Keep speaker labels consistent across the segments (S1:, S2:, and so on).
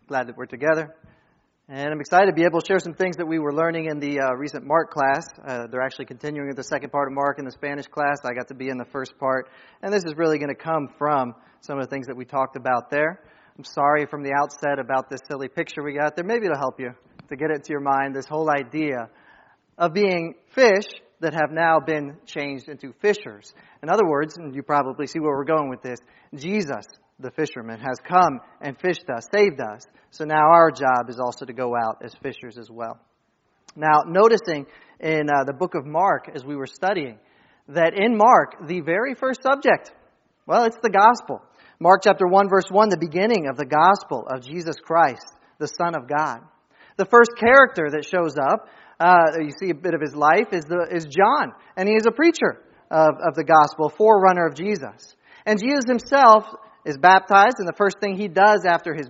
S1: Glad that we're together. And I'm excited to be able to share some things that we were learning in the recent Mark class. They're actually continuing with the second part of Mark in the Spanish class. I got to be in the first part. And this is really going to come from some of the things that we talked about there. I'm sorry from the outset about this silly picture we got there. Maybe it'll help you to get it to your mind, this whole idea of being fish that have now been changed into fishers. In other words, and you probably see where we're going with this, Jesus, the fisherman, has come and fished us, saved us. So now our job is also to go out as fishers as well. Now, noticing in the book of Mark, as we were studying, that in Mark, the very first subject, well, it's the gospel. Mark chapter 1, verse 1, the beginning of the gospel of Jesus Christ, the Son of God. The first character that shows up, you see a bit of his life, is John. And he is a preacher of the gospel, forerunner of Jesus. And Jesus himself is baptized, and the first thing he does after his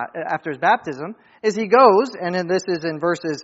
S1: baptism is he goes, and this is in verses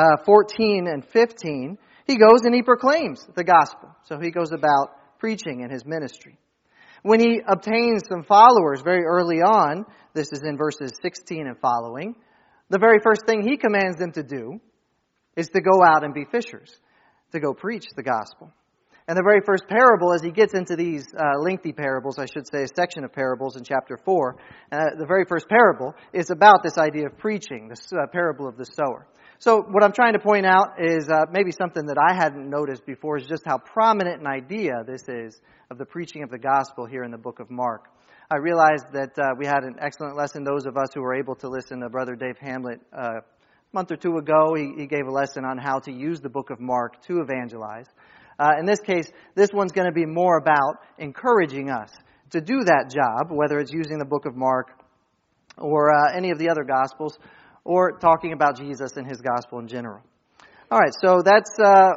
S1: 14 and 15, he goes and he proclaims the gospel. So he goes about preaching in his ministry. When he obtains some followers very early on, this is in verses 16 and following, the very first thing he commands them to do is to go out and be fishers, to go preach the gospel. And the very first parable, as he gets into these lengthy parables, I should say a section of parables in chapter 4, the very first parable is about this idea of preaching, this parable of the sower. So what I'm trying to point out is maybe something that I hadn't noticed before is just how prominent an idea this is of the preaching of the gospel here in the book of Mark. I realized that we had an excellent lesson, those of us who were able to listen to Brother Dave Hamlet a month or two ago. He gave a lesson on how to use the book of Mark to evangelize. In this case, this one's going to be more about encouraging us to do that job, whether it's using the book of Mark or any of the other Gospels, or talking about Jesus and his gospel in general. All right, so that's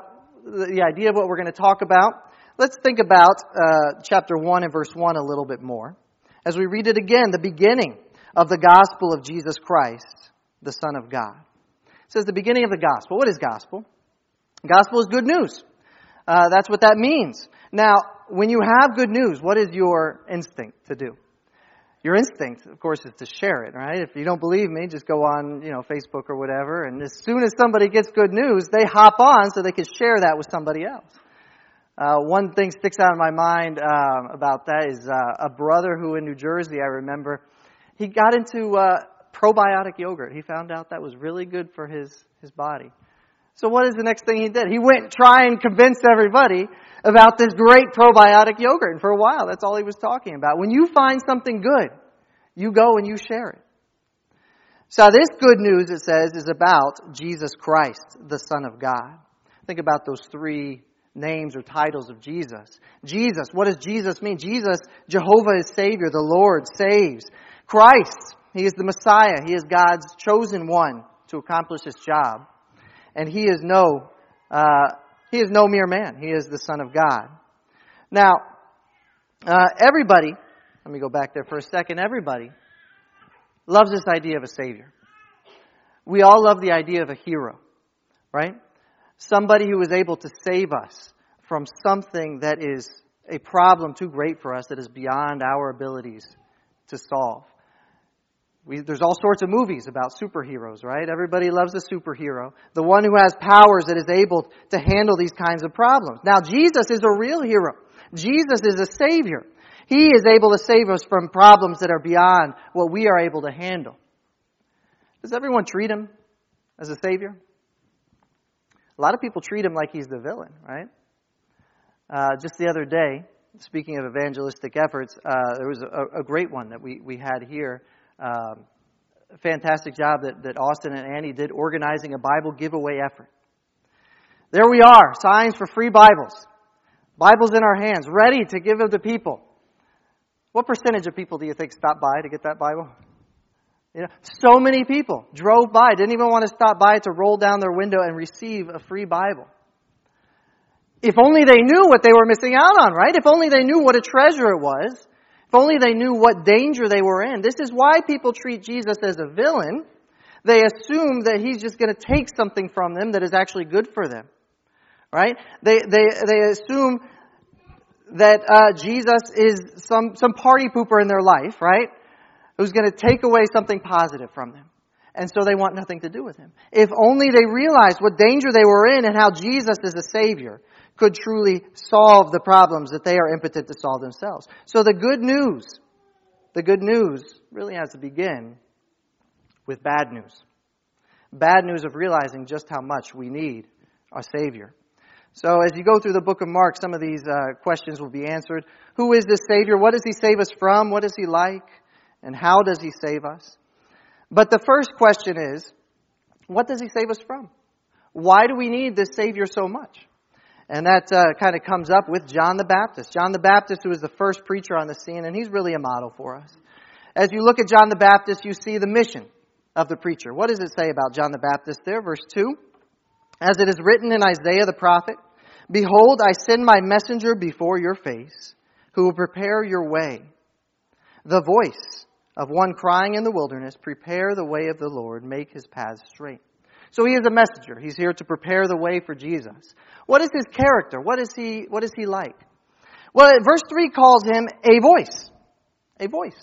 S1: the idea of what we're going to talk about. Let's think about chapter 1 and verse 1 a little bit more. As we read it again, the beginning of the gospel of Jesus Christ, the Son of God. It says the beginning of the gospel. What is gospel? Gospel is good news. That's what that means. Now, when you have good news, what is your instinct to do? Your instinct, of course, is to share it, right? If you don't believe me, just go on, Facebook or whatever, and as soon as somebody gets good news, they hop on so they can share that with somebody else. One thing sticks out in my mind about that is a brother who in New Jersey, I remember, he got into probiotic yogurt. He found out that was really good for his body. So what is the next thing he did? He went and tried and convinced everybody about this great probiotic yogurt. And for a while, that's all he was talking about. When you find something good, you go and you share it. So this good news, it says, is about Jesus Christ, the Son of God. Think about those three names or titles of Jesus. Jesus, what does Jesus mean? Jesus, Jehovah is Savior, the Lord saves. Christ, He is the Messiah. He is God's chosen one to accomplish His job. And He is no mere man. He is the Son of God. Now, everybody, let me go back there for a second. Everybody loves this idea of a Savior. We all love the idea of a hero, right? Somebody who is able to save us from something that is a problem too great for us, that is beyond our abilities to solve. There's all sorts of movies about superheroes, right? Everybody loves a superhero. The one who has powers that is able to handle these kinds of problems. Now, Jesus is a real hero. Jesus is a Savior. He is able to save us from problems that are beyond what we are able to handle. Does everyone treat Him as a Savior? A lot of people treat Him like He's the villain, right? Just the other day, speaking of evangelistic efforts, there was a great one that we had here. Fantastic job that Austin and Annie did organizing a Bible giveaway effort. There we are, signs for free Bibles. Bibles in our hands, ready to give them to people. What percentage of people do you think stopped by to get that Bible? So many people drove by, didn't even want to stop by to roll down their window and receive a free Bible. If only they knew what they were missing out on, right? If only they knew what a treasure it was. If only they knew what danger they were in. This is why people treat Jesus as a villain. They assume that He's just going to take something from them that is actually good for them. Right? They assume that Jesus is some party pooper in their life, right? who's going to take away something positive from them. And so they want nothing to do with him. If only they realized what danger they were in and how Jesus as a Savior could truly solve the problems that they are impotent to solve themselves. So the good news really has to begin with bad news. Bad news of realizing just how much we need a Savior. So as you go through the book of Mark, some of these questions will be answered. Who is this Savior? What does He save us from? What is He like? And how does He save us? But the first question is, what does He save us from? Why do we need this Savior so much? And that kind of comes up with John the Baptist. John the Baptist, who was the first preacher on the scene, and he's really a model for us. As you look at John the Baptist, you see the mission of the preacher. What does it say about John the Baptist there? Verse 2. As it is written in Isaiah the prophet, "Behold, I send my messenger before your face, who will prepare your way. The voice of one crying in the wilderness, prepare the way of the Lord, make His paths straight." So He is a messenger. He's here to prepare the way for Jesus. What is His character? What is He like? Well, verse 3 calls Him a voice. A voice.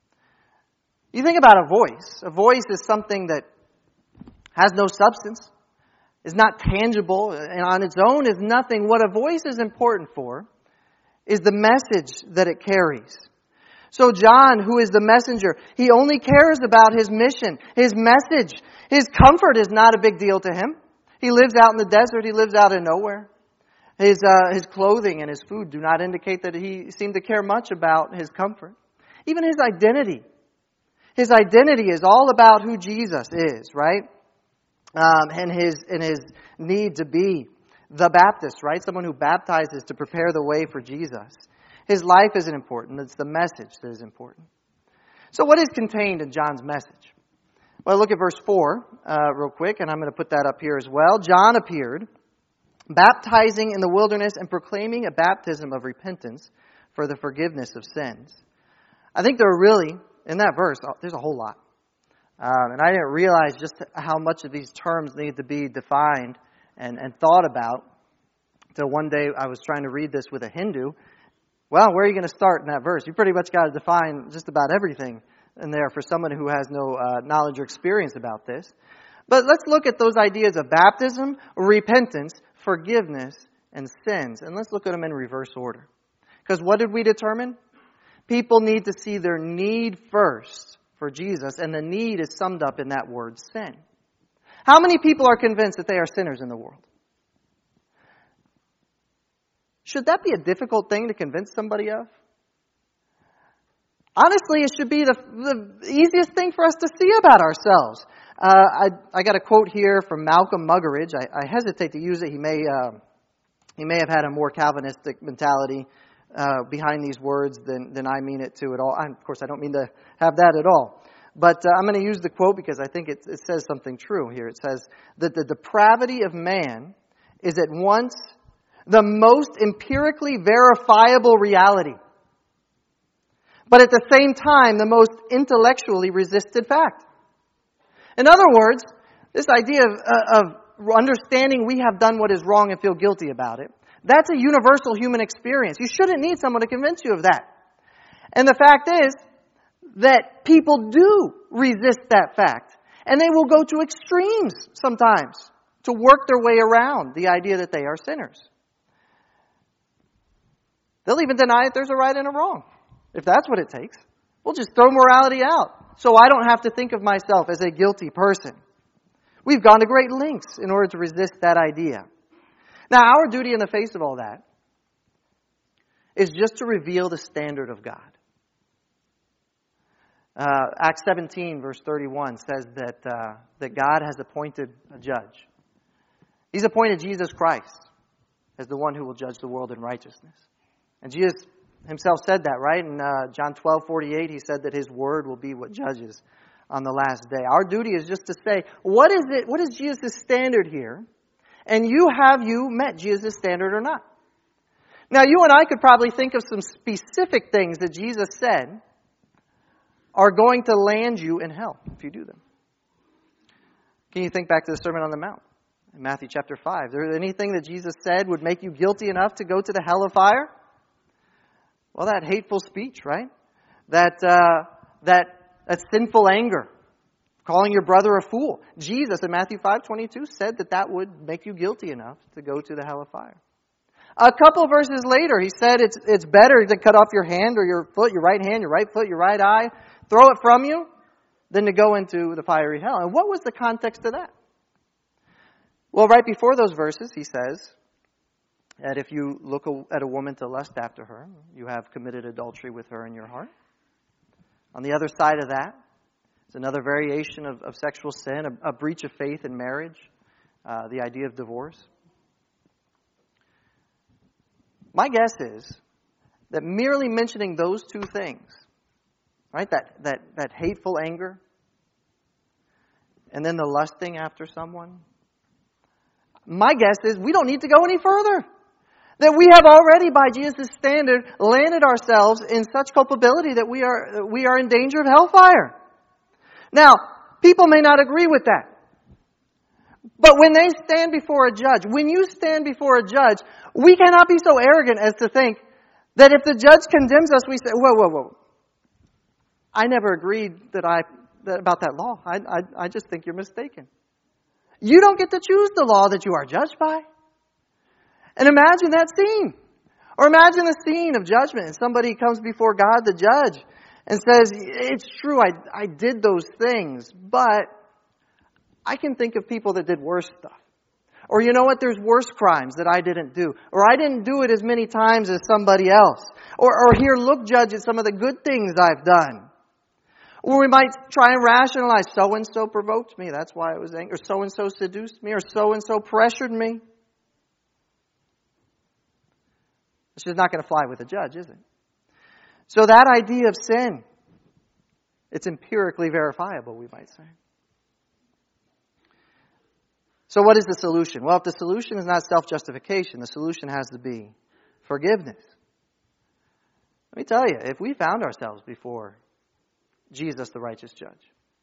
S1: You think about a voice. A voice is something that has no substance, is not tangible, and on its own is nothing. What a voice is important for is the message that it carries. So John, who is the messenger, he only cares about his mission, his message. His comfort is not a big deal to him. He lives out in the desert. He lives out in nowhere. His clothing and his food do not indicate that he seemed to care much about his comfort. Even his identity. His identity is all about who Jesus is, right? And his need to be the Baptist, right? Someone who baptizes to prepare the way for Jesus. His life isn't important. It's the message that is important. So what is contained in John's message? Well, look at verse 4 real quick, and I'm going to put that up here as well. John appeared, baptizing in the wilderness and proclaiming a baptism of repentance for the forgiveness of sins. I think there are really, in that verse, there's a whole lot. And I didn't realize just how much of these terms need to be defined and thought about until one day I was trying to read this with a Hindu. Well, where are you going to start in that verse? You pretty much got to define just about everything in there for someone who has no knowledge or experience about this. But let's look at those ideas of baptism, repentance, forgiveness, and sins. And let's look at them in reverse order. Because what did we determine? People need to see their need first for Jesus, and the need is summed up in that word, sin. How many people are convinced that they are sinners in the world? Should that be a difficult thing to convince somebody of? Honestly, it should be the easiest thing for us to see about ourselves. I got a quote here from Malcolm Muggeridge. I hesitate to use it. He may have had a more Calvinistic mentality behind these words than I mean it to at all. Of course, I don't mean to have that at all. But I'm going to use the quote because I think it says something true here. It says that the depravity of man is at once the most empirically verifiable reality, but at the same time, the most intellectually resisted fact. In other words, this idea of understanding we have done what is wrong and feel guilty about it, that's a universal human experience. You shouldn't need someone to convince you of that. And the fact is that people do resist that fact. And they will go to extremes sometimes to work their way around the idea that they are sinners. They'll even deny that there's a right and a wrong. If that's what it takes, we'll just throw morality out so I don't have to think of myself as a guilty person. We've gone to great lengths in order to resist that idea. Now, our duty in the face of all that is just to reveal the standard of God. Acts 17, verse 31 says that God has appointed a judge. He's appointed Jesus Christ as the one who will judge the world in righteousness. And Jesus Himself said that, right? In John 12:48, He said that His word will be what judges on the last day. Our duty is just to say, what is it? What is Jesus' standard here? And have you met Jesus' standard or not? Now, you and I could probably think of some specific things that Jesus said are going to land you in hell if you do them. Can you think back to the Sermon on the Mount in Matthew chapter 5? Is there anything that Jesus said would make you guilty enough to go to the hell of fire? Well, that hateful speech, right? That That's sinful anger. Calling your brother a fool. Jesus in Matthew 5:22 said that would make you guilty enough to go to the hell of fire. A couple of verses later, he said it's better to cut off your hand or your foot, your right hand, your right foot, your right eye, throw it from you, than to go into the fiery hell. And what was the context of that? Well, right before those verses, he says that if you look at a woman to lust after her, you have committed adultery with her in your heart. On the other side of that, it's another variation of sexual sin, a breach of faith in marriage, the idea of divorce. My guess is that merely mentioning those two things, right, that hateful anger, and then the lusting after someone, my guess is we don't need to go any further. That we have already, by Jesus' standard, landed ourselves in such culpability that we are in danger of hellfire. Now, people may not agree with that. But when they stand before a judge, when you stand before a judge, we cannot be so arrogant as to think that if the judge condemns us, we say, whoa. I never agreed about that law. I just think you're mistaken. You don't get to choose the law that you are judged by. And imagine that scene. Or imagine the scene of judgment and somebody comes before God, the judge, and says, it's true, I did those things, but I can think of people that did worse stuff. Or you know what, there's worse crimes that I didn't do. Or I didn't do it as many times as somebody else. Or here, look, judge, at some of the good things I've done. Or we might try and rationalize, so-and-so provoked me, that's why I was angry. Or so-and-so seduced me, or so-and-so pressured me. It's just not going to fly with a judge, is it? So that idea of sin, it's empirically verifiable, we might say. So what is the solution? Well, if the solution is not self-justification, the solution has to be forgiveness. Let me tell you, if we found ourselves before Jesus, the righteous judge,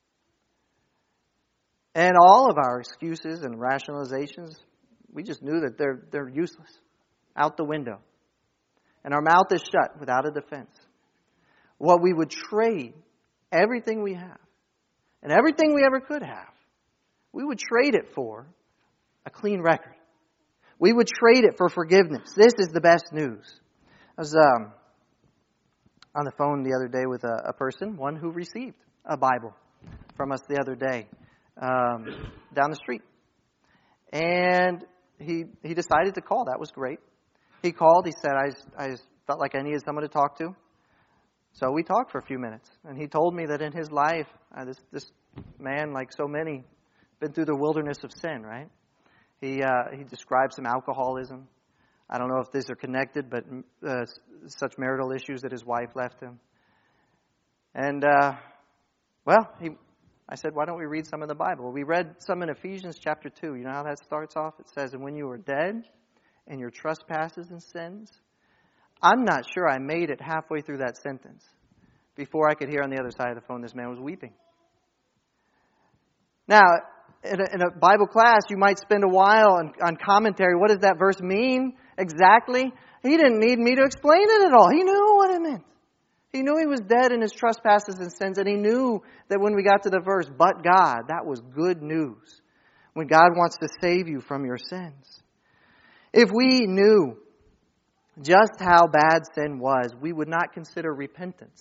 S1: and all of our excuses and rationalizations, we just knew that they're useless, out the window, and our mouth is shut without a defense, what we would trade everything we have and everything we ever could have, we would trade it for a clean record. We would trade it for forgiveness. This is the best news. I was on the phone the other day with a person, one who received a Bible from us the other day down the street. And he decided to call. That was great. He called. He said, I felt like I needed someone to talk to. So we talked for a few minutes. And he told me that in his life, this man, like so many, been through the wilderness of sin, right? He described some alcoholism. I don't know if these are connected, but such marital issues that his wife left him. And, I said, why don't we read some of the Bible? We read some in Ephesians chapter 2. You know how that starts off? It says, and when you were dead in your trespasses and sins, I'm not sure I made it halfway through that sentence before I could hear on the other side of the phone this man was weeping. Now, in a Bible class, you might spend a while on commentary. What does that verse mean exactly? He didn't need me to explain it at all. He knew what it meant. He knew he was dead in his trespasses and sins, and he knew that when we got to the verse, but God, that was good news. When God wants to save you from your sins. If we knew just how bad sin was, we would not consider repentance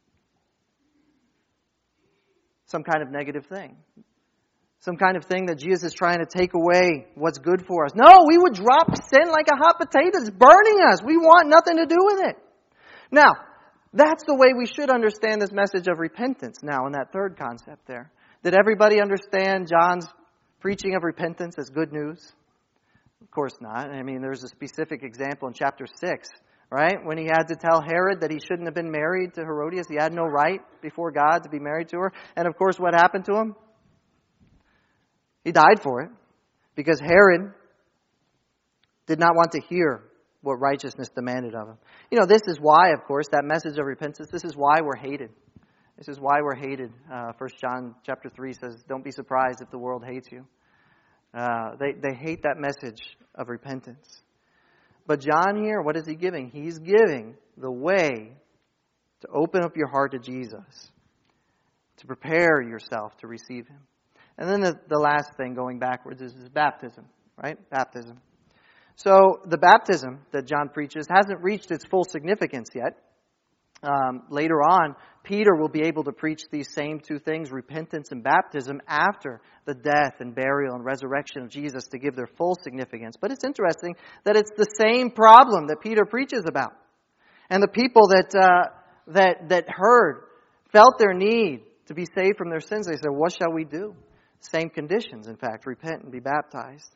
S1: some kind of negative thing. Some kind of thing that Jesus is trying to take away what's good for us. No, we would drop sin like a hot potato. It's burning us. We want nothing to do with it. Now, that's the way we should understand this message of repentance now in that third concept there. Did everybody understand John's preaching of repentance as good news? Of course not. I mean, there's a specific example in chapter 6, right? When he had to tell Herod that he shouldn't have been married to Herodias. He had no right before God to be married to her. And of course, what happened to him? He died for it because Herod did not want to hear what righteousness demanded of him. You know, this is why, of course, that message of repentance, this is why we're hated. This is why we're hated. 1 John chapter 3 says, don't be surprised if the world hates you. They hate that message of repentance. But John here, what is he giving? He's giving the way to open up your heart to Jesus to prepare yourself to receive Him. And then the last thing, going backwards, is baptism, right? Baptism. So the baptism that John preaches hasn't reached its full significance yet. Later on, Peter will be able to preach these same two things, repentance and baptism, after the death and burial and resurrection of Jesus to give their full significance. But it's interesting that it's the same problem that Peter preaches about. And the people that heard, felt their need to be saved from their sins, they said, what shall we do? Same conditions, in fact, repent and be baptized.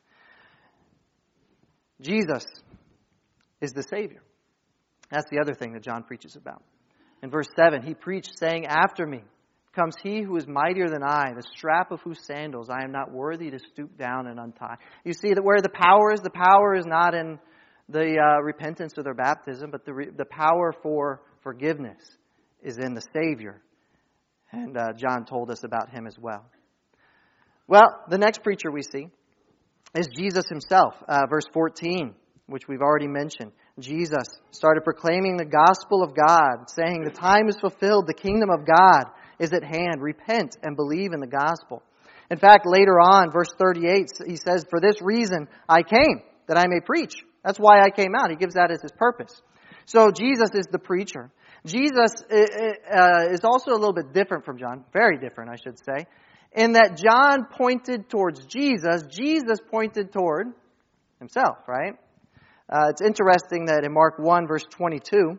S1: Jesus is the Savior. That's the other thing that John preaches about. In verse 7, he preached, saying, after me comes he who is mightier than I, the strap of whose sandals I am not worthy to stoop down and untie. You see that where the power is not in the repentance or their baptism, but the power for forgiveness is in the Savior. And John told us about Him as well. Well, the next preacher we see is Jesus Himself. Verse 14, which we've already mentioned. Jesus started proclaiming the gospel of God, saying, the time is fulfilled, the kingdom of God is at hand. Repent and believe in the gospel. In fact, later on, verse 38, he says, for this reason I came, that I may preach. That's why I came out. He gives that as His purpose. So Jesus is the preacher. Jesus is also a little bit different from John. Very different, I should say. In that John pointed towards Jesus, Jesus pointed toward Himself, right? It's interesting that in Mark 1, verse 22,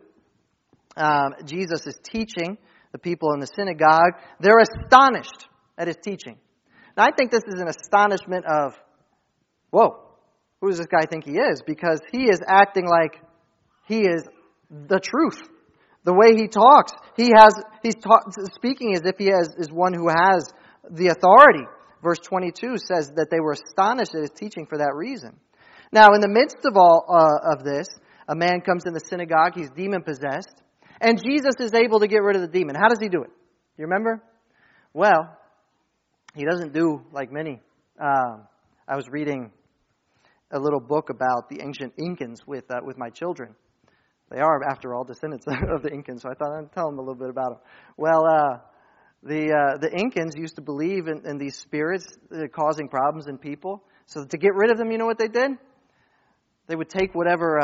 S1: Jesus is teaching the people in the synagogue. They're astonished at His teaching. Now, I think this is an astonishment of, whoa, who does this guy think he is? Because he is acting like he is the truth. The way he talks, he's speaking as if he is one who has the authority. Verse 22 says that they were astonished at His teaching for that reason. Now, in the midst of all of this, a man comes in the synagogue. He's demon-possessed. And Jesus is able to get rid of the demon. How does He do it? You remember? Well, He doesn't do like many. I was reading a little book about the ancient Incans with my children. They are, after all, descendants of the Incans, so I thought I'd tell them a little bit about them. Well, the Incans used to believe in these spirits causing problems in people. So to get rid of them, you know what they did? They would take whatever,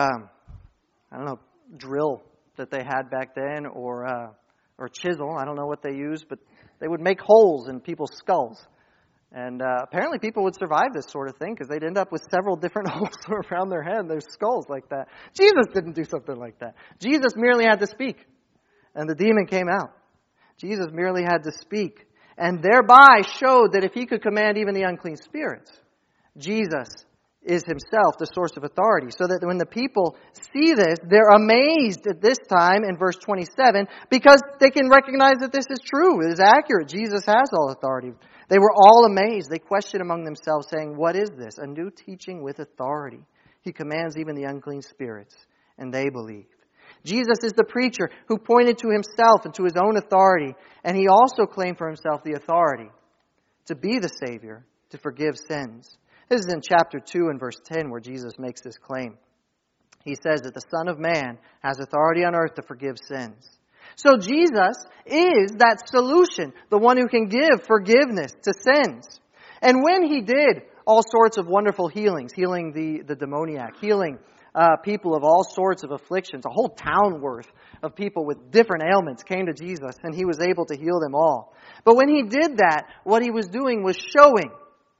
S1: drill that they had back then, or chisel. I don't know what they used, but they would make holes in people's skulls. And apparently people would survive this sort of thing because they'd end up with several different holes around their head, their skulls like that. Jesus didn't do something like that. Jesus merely had to speak, and the demon came out. Jesus merely had to speak, and thereby showed that if He could command even the unclean spirits, Jesus is Himself the source of authority. So that when the people see this, they're amazed at this time in verse 27 because they can recognize that this is true. It is accurate. Jesus has all authority. They were all amazed. They questioned among themselves, saying, what is this? A new teaching with authority. He commands even the unclean spirits, and they believed. Jesus is the preacher who pointed to Himself and to His own authority, and He also claimed for Himself the authority to be the Savior, to forgive sins. This is in chapter 2 and verse 10 where Jesus makes this claim. He says that the Son of Man has authority on earth to forgive sins. So Jesus is that solution, the one who can give forgiveness to sins. And when He did all sorts of wonderful healings, healing the demoniac, healing people of all sorts of afflictions, a whole town worth of people with different ailments came to Jesus, and He was able to heal them all. But when He did that, what He was doing was showing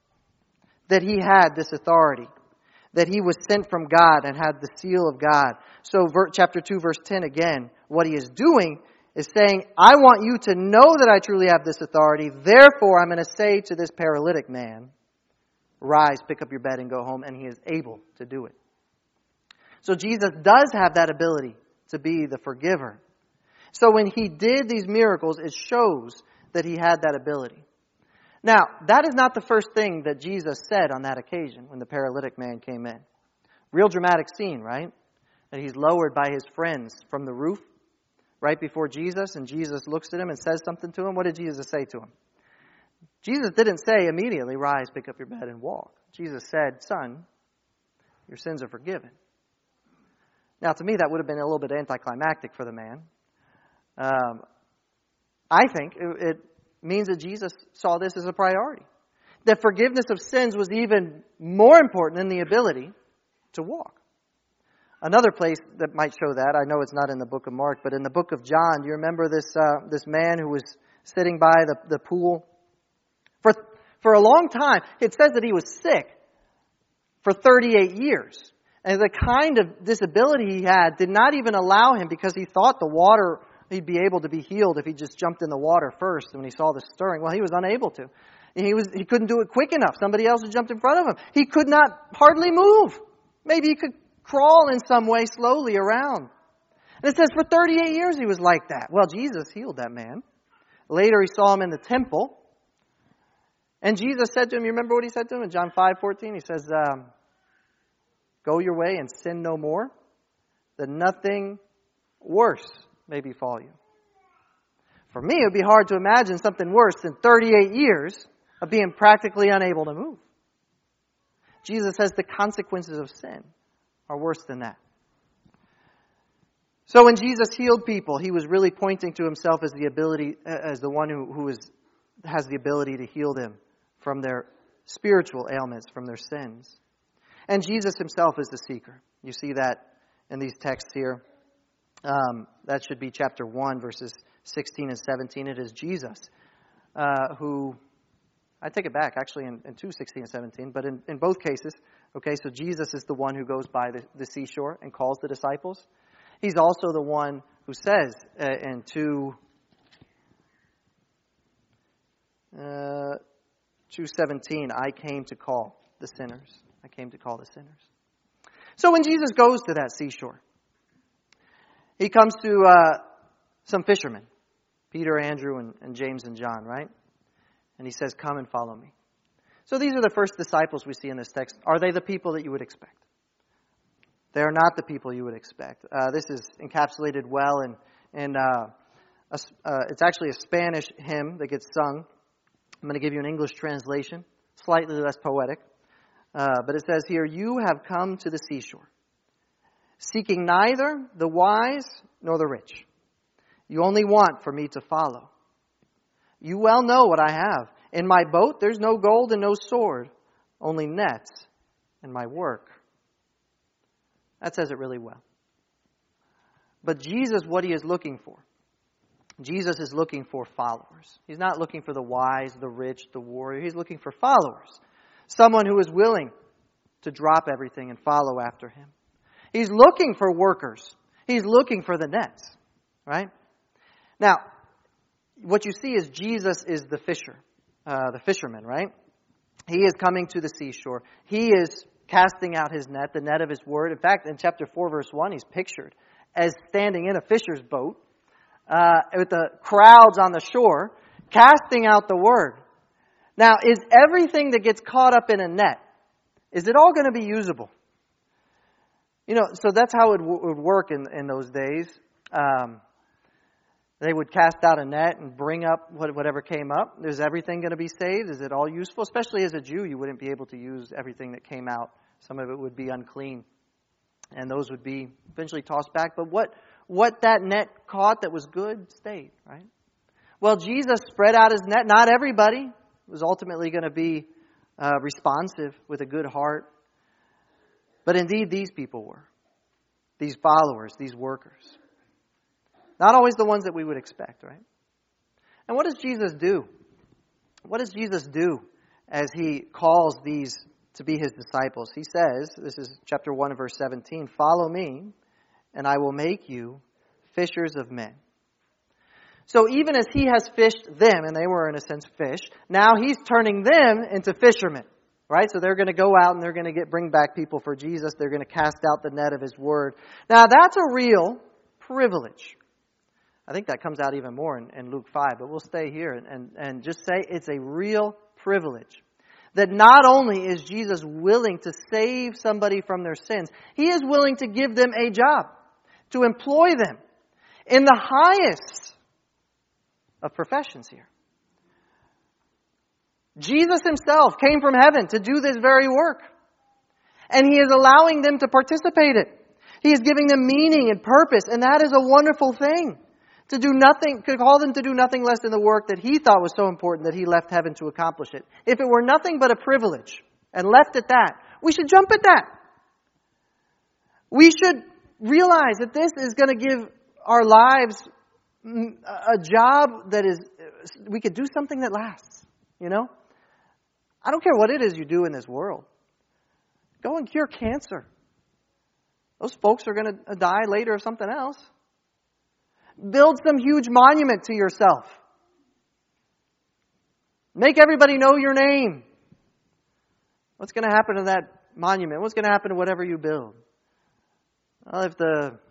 S1: that He had this authority, that He was sent from God and had the seal of God. So chapter 2, verse 10 again, what He is doing is saying, I want you to know that I truly have this authority. Therefore, I'm going to say to this paralytic man, rise, pick up your bed and go home. And he is able to do it. So Jesus does have that ability to be the forgiver. So when He did these miracles, it shows that He had that ability. Now, that is not the first thing that Jesus said on that occasion when the paralytic man came in. Real dramatic scene, right? That he's lowered by his friends from the roof right before Jesus, and Jesus looks at him and says something to him. What did Jesus say to him? Jesus didn't say immediately, rise, pick up your bed and walk. Jesus said, son, your sins are forgiven. Now, to me, that would have been a little bit anticlimactic for the man. I think means that Jesus saw this as a priority. That forgiveness of sins was even more important than the ability to walk. Another place that might show that, I know it's not in the book of Mark, but in the book of John, do you remember this man who was sitting by the pool? For a long time, it says that he was sick for 38 years. And the kind of disability he had did not even allow him, because he thought the water, he'd be able to be healed if he just jumped in the water first when he saw the stirring. Well, he was unable to. He couldn't do it quick enough. Somebody else had jumped in front of him. He could not hardly move. Maybe he could crawl in some way slowly around. And it says for 38 years he was like that. Well, Jesus healed that man. Later he saw him in the temple. And Jesus said to him, you remember what he said to him in John 5:14? He says, go your way and sin no more, that nothing worse may befall you. For me, it would be hard to imagine something worse than 38 years of being practically unable to move. Jesus says the consequences of sin are worse than that. So when Jesus healed people, he was really pointing to himself as the one who has the ability to heal them from their spiritual ailments, from their sins. And Jesus himself is the seeker. You see that in these texts here. That should be chapter 1, verses 16 and 17. It is Jesus who, I take it back, actually in 2, 16 and 17, but in both cases, okay, so Jesus is the one who goes by the seashore and calls the disciples. He's also the one who says in 2:17, I came to call the sinners. I came to call the sinners. So when Jesus goes to that seashore, he comes to some fishermen, Peter, Andrew, and James and John, right? And he says, come and follow me. So these are the first disciples we see in this text. Are they the people that you would expect? They are not the people you would expect. This is encapsulated well in it's actually a Spanish hymn that gets sung. I'm going to give you an English translation, slightly less poetic. But it says here, you have come to the seashore, seeking neither the wise nor the rich. You only want for me to follow. You well know what I have. In my boat there's no gold and no sword, only nets and my work. That says it really well. But Jesus, what he is looking for? Jesus is looking for followers. He's not looking for the wise, the rich, the warrior. He's looking for followers. Someone who is willing to drop everything and follow after him. He's looking for workers. He's looking for the nets. Right? Now, what you see is Jesus is the fisherman, right? He is coming to the seashore. He is casting out his net, the net of his word. In fact, in chapter 4, verse 1, he's pictured as standing in a fisher's boat with the crowds on the shore, casting out the word. Now, is everything that gets caught up in a net, is it all going to be usable? So that's how it would work in those days. They would cast out a net and bring up whatever came up. Is everything going to be saved? Is it all useful? Especially as a Jew, you wouldn't be able to use everything that came out. Some of it would be unclean. And those would be eventually tossed back. But what that net caught that was good stayed, right? Well, Jesus spread out his net. Not everybody was ultimately going to be responsive with a good heart. But indeed, these people were. These followers, these workers. Not always the ones that we would expect, right? And what does Jesus do? What does Jesus do as he calls these to be his disciples? He says, this is chapter 1 verse 17, follow me and I will make you fishers of men. So even as he has fished them, and they were in a sense fish, now he's turning them into fishermen. Right? So they're going to go out and they're going to bring back people for Jesus. They're going to cast out the net of his word. Now that's a real privilege. I think that comes out even more in Luke 5, but we'll stay here and just say it's a real privilege. That not only is Jesus willing to save somebody from their sins, he is willing to give them a job, to employ them in the highest of professions here. Jesus himself came from heaven to do this very work. And he is allowing them to participate in it. He is giving them meaning and purpose, and that is a wonderful thing. to do nothing, could call them to do nothing less than the work that he thought was so important that he left heaven to accomplish it. If it were nothing but a privilege and left at that, we should jump at that. We should realize that this is going to give our lives a job that is, we could do something that lasts, you know? I don't care what it is you do in this world. Go and cure cancer. Those folks are going to die later of something else. Build some huge monument to yourself. Make everybody know your name. What's going to happen to that monument? What's going to happen to whatever you build? Well, if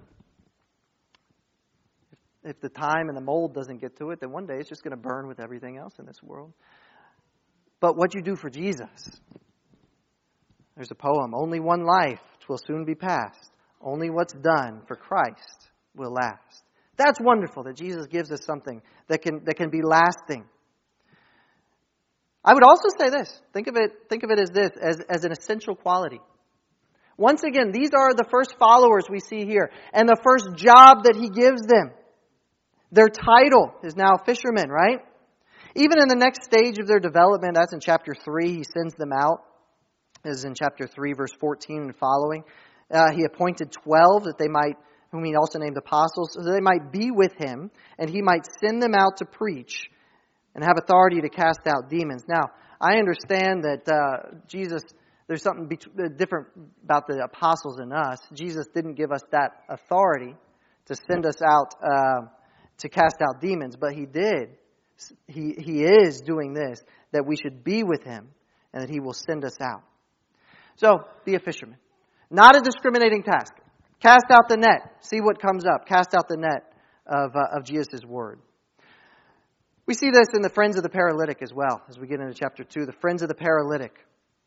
S1: the time and the mold doesn't get to it, then one day it's just going to burn with everything else in this world. But what you do for Jesus. There's a poem, only one life, 'twill soon be past. Only what's done for Christ will last. That's wonderful that Jesus gives us something that can be lasting. I would also say this. Think of it as this, as an essential quality. Once again, these are the first followers we see here, and the first job that he gives them. Their title is now fishermen, right? Even in the next stage of their development, that's in chapter 3, he sends them out. This is in chapter 3, verse 14 and following. He appointed 12 that they might, whom he also named apostles, so they might be with him, and he might send them out to preach and have authority to cast out demons. Now, I understand that Jesus, there's something different about the apostles and us. Jesus didn't give us that authority to send us out to cast out demons, but he did. He is doing this, that we should be with him and that he will send us out. So, be a fisherman. Not a discriminating task. Cast out the net. See what comes up. Cast out the net of Jesus' word. We see this in the friends of the paralytic as well, as we get into chapter 2. The friends of the paralytic.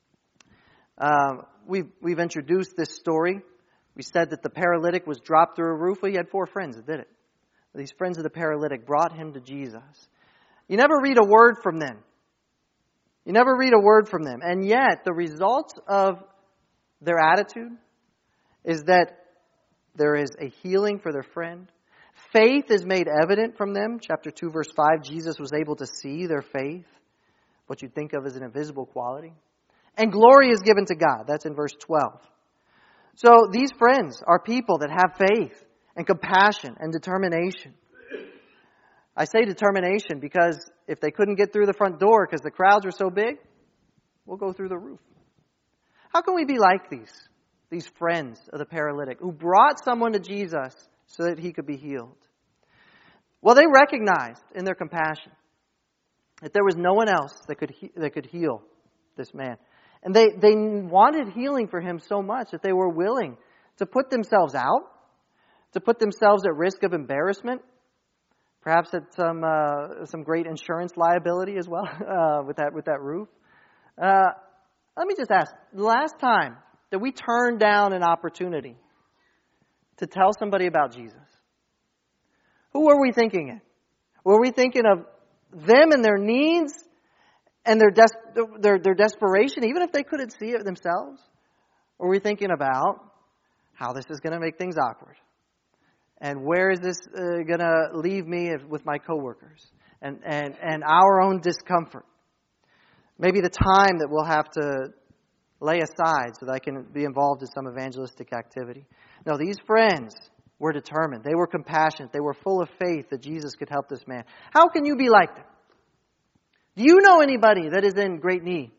S1: We've introduced this story. We said that the paralytic was dropped through a roof. Well, he had 4 friends that did it. These friends of the paralytic brought him to Jesus. You never read a word from them. You never read a word from them. And yet, the results of their attitude is that there is a healing for their friend. Faith is made evident from them. Chapter 2, verse 5, Jesus was able to see their faith, what you'd think of as an invisible quality. And glory is given to God. That's in verse 12. So these friends are people that have faith and compassion and determination. I say determination because if they couldn't get through the front door because the crowds were so big, we'll go through the roof. How can we be like these friends of the paralytic who brought someone to Jesus so that he could be healed? Well, they recognized in their compassion that there was no one else that could heal this man. And they wanted healing for him so much that they were willing to put themselves out, to put themselves at risk of embarrassment, perhaps at some great insurance liability as well with that roof. Let me just ask, the last time that we turned down an opportunity to tell somebody about Jesus, who were we thinking of? Were we thinking of them and their needs and their desperation, even if they couldn't see it themselves? Or were we thinking about how this is going to make things awkward? And where is this going to leave me with my coworkers? And our own discomfort. Maybe the time that we'll have to lay aside so that I can be involved in some evangelistic activity. No, these friends were determined. They were compassionate. They were full of faith that Jesus could help this man. How can you be like them? Do you know anybody that is in great need?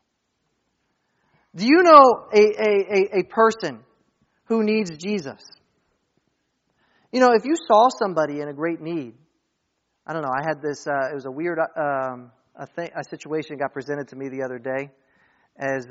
S1: Do you know a person who needs Jesus? You know, if you saw somebody in a great need, I don't know, I had this, it was a weird a situation got presented to me the other day as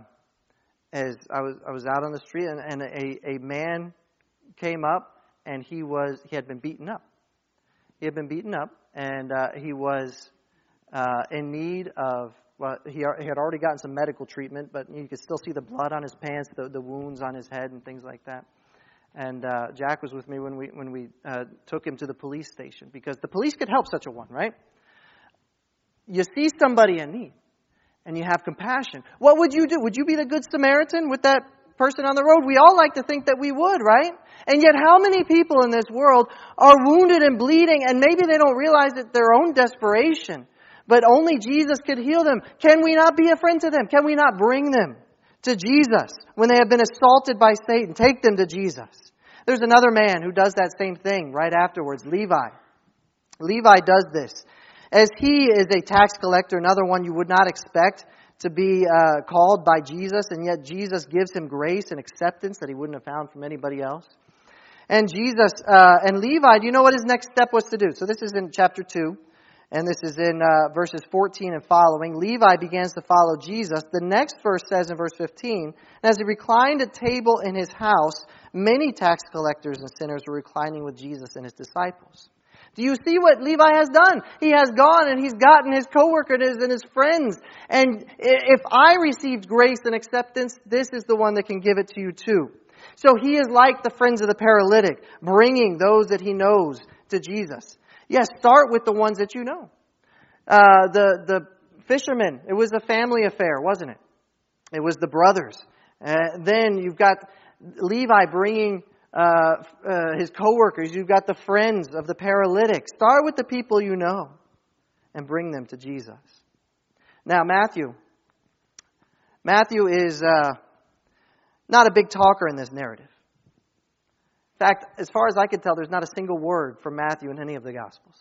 S1: I was out on the street and a man came up and he had been beaten up. He had been beaten up and he was in need of, well, he had already gotten some medical treatment, but you could still see the blood on his pants, the wounds on his head and things like that. And Jack was with me when we took him to the police station because the police could help such a one, right? You see somebody in need and you have compassion. What would you do? Would you be the good Samaritan with that person on the road. We all like to think that we would, right? And yet how many people in this world are wounded and bleeding, and maybe they don't realize it their own desperation, but only Jesus could heal them. Can we not be a friend to them? Can we not bring them to Jesus when they have been assaulted by Satan? Take them to Jesus. There's another man who does that same thing right afterwards, Levi. Levi does this. As he is a tax collector, another one you would not expect to be called by Jesus, and yet Jesus gives him grace and acceptance that he wouldn't have found from anybody else. And Levi, do you know what his next step was to do? So this is in chapter 2, and this is in verses 14 and following. Levi begins to follow Jesus. The next verse says in verse 15, as he reclined at table in his house, many tax collectors and sinners were reclining with Jesus and his disciples. Do you see what Levi has done? He has gone and he's gotten his coworkers and his friends. And if I received grace and acceptance, this is the one that can give it to you too. So he is like the friends of the paralytic, bringing those that he knows to Jesus. Yes, start with the ones that you know. The fishermen, it was a family affair, wasn't it? It was the brothers. Then you've got Levi bringing his co-workers. You've got the friends of the paralytic. Start with the people you know and bring them to Jesus. Now, Matthew is not a big talker in this narrative. In fact, as far as I can tell, there's not a single word from Matthew in any of the Gospels.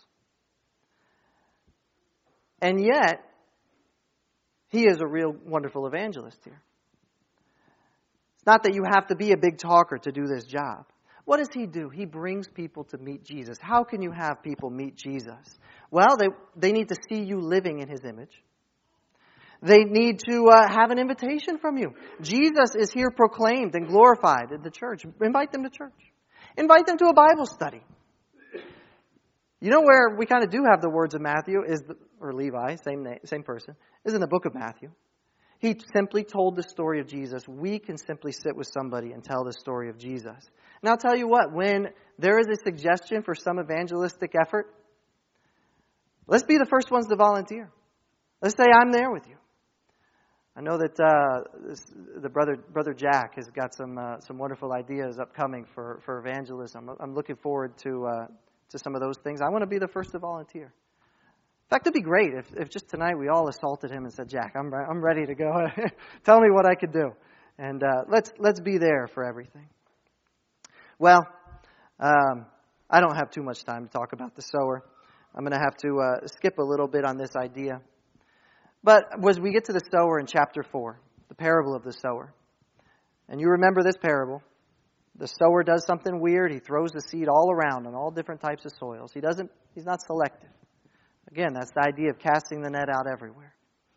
S1: And yet, he is a real wonderful evangelist here. It's not that you have to be a big talker to do this job. What does he do? He brings people to meet Jesus. How can you have people meet Jesus? Well, they need to see you living in his image. They need to have an invitation from you. Jesus is here proclaimed and glorified in the church. Invite them to church. Invite them to a Bible study. You know where we kind of do have the words of Matthew, or Levi, same person, is in the book of Matthew. He simply told the story of Jesus. We can simply sit with somebody and tell the story of Jesus. And I'll tell you what, when there is a suggestion for some evangelistic effort, let's be the first ones to volunteer. Let's say, I'm there with you. I know that the brother Jack has got some wonderful ideas upcoming for evangelism. I'm looking forward to some of those things. I want to be the first to volunteer. In fact, it'd be great if just tonight we all assaulted him and said, Jack, I'm ready to go. Tell me what I could do. And let's be there for everything. Well, I don't have too much time to talk about the sower. I'm going to have to skip a little bit on this idea. But as we get to the sower in chapter 4, the parable of the sower, and you remember this parable, the sower does something weird. He throws the seed all around on all different types of soils. He's not selective. Again, that's the idea of casting the net out everywhere.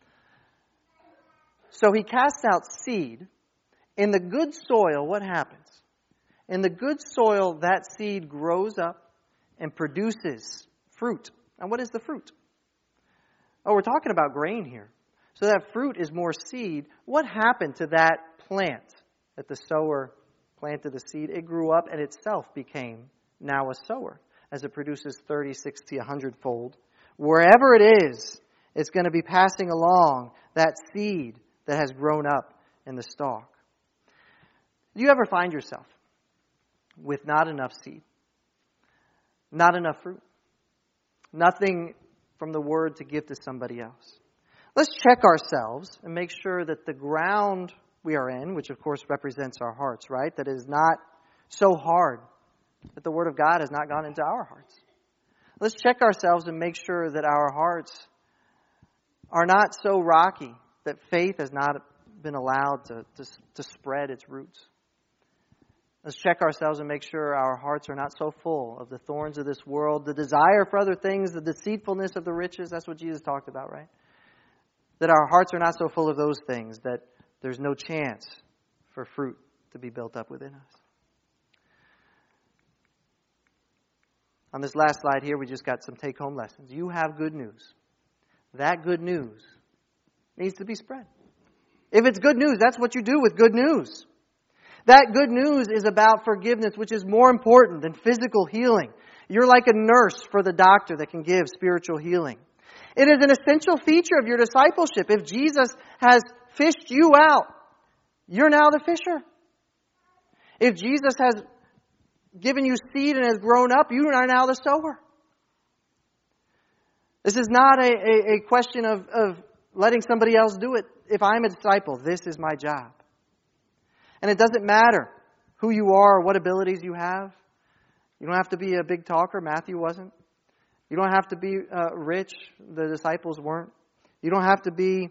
S1: So he casts out seed. In the good soil, what happens? In the good soil, that seed grows up and produces fruit. And what is the fruit? Oh, we're talking about grain here. So that fruit is more seed. What happened to that plant that the sower planted the seed? It grew up and itself became now a sower as it produces 30, 60, 100-fold. Wherever it is, it's going to be passing along that seed that has grown up in the stalk. Do you ever find yourself with not enough seed? Not enough fruit? Nothing from the Word to give to somebody else? Let's check ourselves and make sure that the ground we are in, which of course represents our hearts, right? That is not so hard that the Word of God has not gone into our hearts. Let's check ourselves and make sure that our hearts are not so rocky that faith has not been allowed to spread its roots. Let's check ourselves and make sure our hearts are not so full of the thorns of this world, the desire for other things, the deceitfulness of the riches. That's what Jesus talked about, right? That our hearts are not so full of those things that there's no chance for fruit to be built up within us. On this last slide here, we just got some take-home lessons. You have good news. That good news needs to be spread. If it's good news, that's what you do with good news. That good news is about forgiveness, which is more important than physical healing. You're like a nurse for the doctor that can give spiritual healing. It is an essential feature of your discipleship. If Jesus has fished you out, you're now the fisher. If Jesus has given you seed and has grown up, you are now the sower. This is not a question of letting somebody else do it. If I'm a disciple, this is my job. And it doesn't matter who you are or what abilities you have. You don't have to be a big talker. Matthew wasn't. You don't have to be rich. The disciples weren't. You don't have to be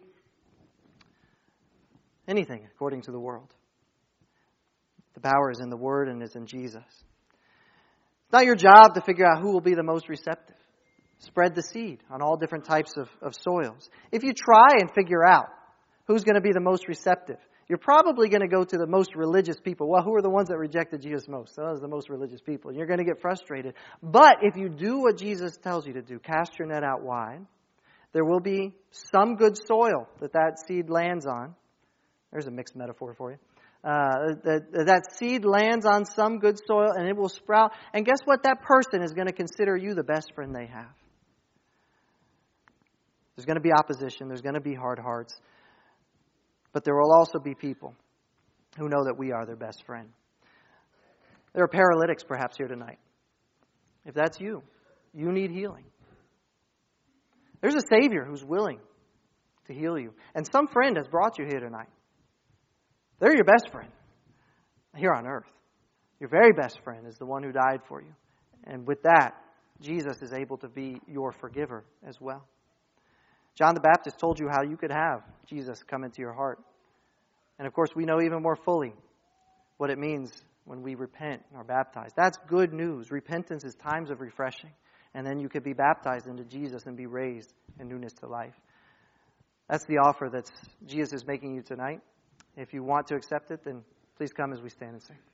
S1: anything according to the world. The power is in the Word and is in Jesus. It's not your job to figure out who will be the most receptive. Spread the seed on all different types of soils. If you try and figure out who's going to be the most receptive, you're probably going to go to the most religious people. Well, who are the ones that rejected Jesus most? Those are the most religious people. And you're going to get frustrated. But if you do what Jesus tells you to do, cast your net out wide, there will be some good soil that seed lands on. There's a mixed metaphor for you. That seed lands on some good soil and it will sprout. And guess what? That person is going to consider you the best friend they have. There's going to be opposition. There's going to be hard hearts. But there will also be people who know that we are their best friend. There are paralytics perhaps here tonight. If that's you, you need healing. There's a Savior who's willing to heal you. And some friend has brought you here tonight. They're your best friend here on earth. Your very best friend is the one who died for you. And with that, Jesus is able to be your forgiver as well. John the Baptist told you how you could have Jesus come into your heart. And of course, we know even more fully what it means when we repent and are baptized. That's good news. Repentance is times of refreshing. And then you could be baptized into Jesus and be raised in newness to life. That's the offer that Jesus is making you tonight. If you want to accept it, then please come as we stand and sing.